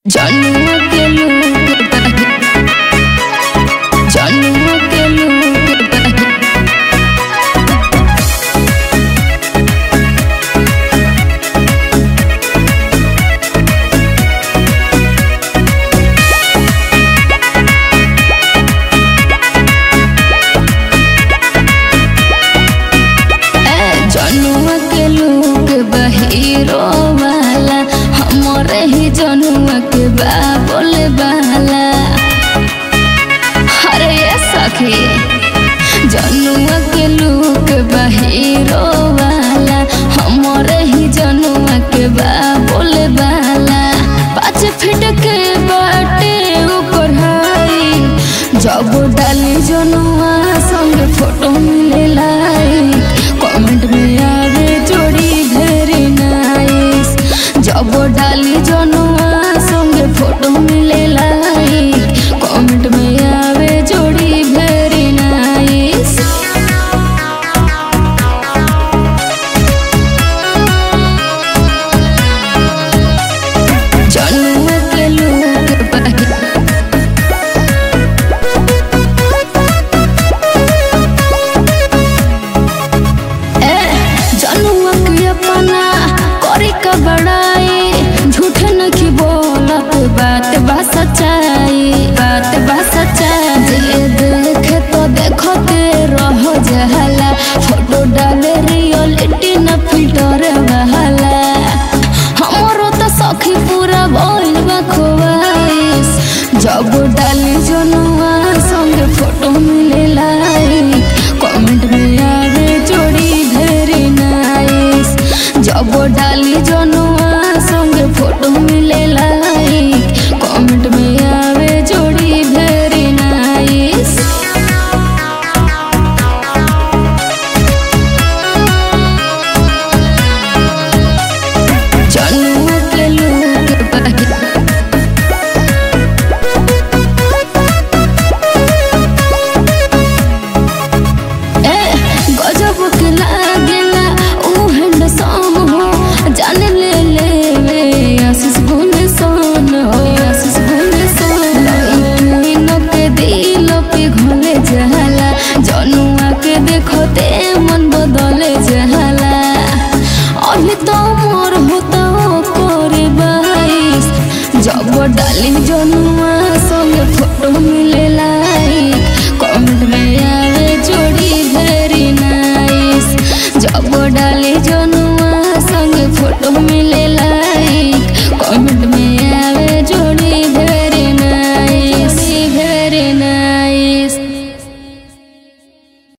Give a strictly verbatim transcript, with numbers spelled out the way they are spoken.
जनुआ के लोग जनुआ के लोग जनुआ के लोग बहिरो वाला हमरे ही जनुआ के बाबोल वाला। अरे ये सखी जनुआ के लोग बहिरो वाला हमरे ही जनुआ के बाबोल वाला। पाँच फीट के बाटे ऊपर हाई जब डाली जनुआ संग फोटो मिले लाइक कमेंट में आवे जोड़ी वेरी नाइस। जब डाली जनुआ संगे फोटो मिले लाइक कमेंट में आवे जोड़ी वेरी नाइस। जनुआ के लोग जनुआ के अपना करी का बड़ाई झूठ न की बोलत बात बा सच्चाई बात बा सच्चाई। जे देखे तो देखते रह जहला फोटो डाले रियलिटी न फिल्टर बहला। हमरो तो सखी पूरा बोल बा खोवाइस जब डाली जनुआ संगे फोटो मिले लाइक कमेंट में आवे जोड़ी वेरी नाइस। जब डाली जनुआ संगे फोटो मिले लाइक कमेंट में आवे जोड़ी वेरी नाइस। जनुआ के लोग गजब के लागेला ऊ हैंडसम हो जान ले ले वे आशीष गुलशन हो आशीष गुलशन। इन के दिल पे घोले जहला जनुआ के देखते मन बदले जहला। अभी तो मोर होता हो करे बाईस जब डाली जनुआ संगे फोटो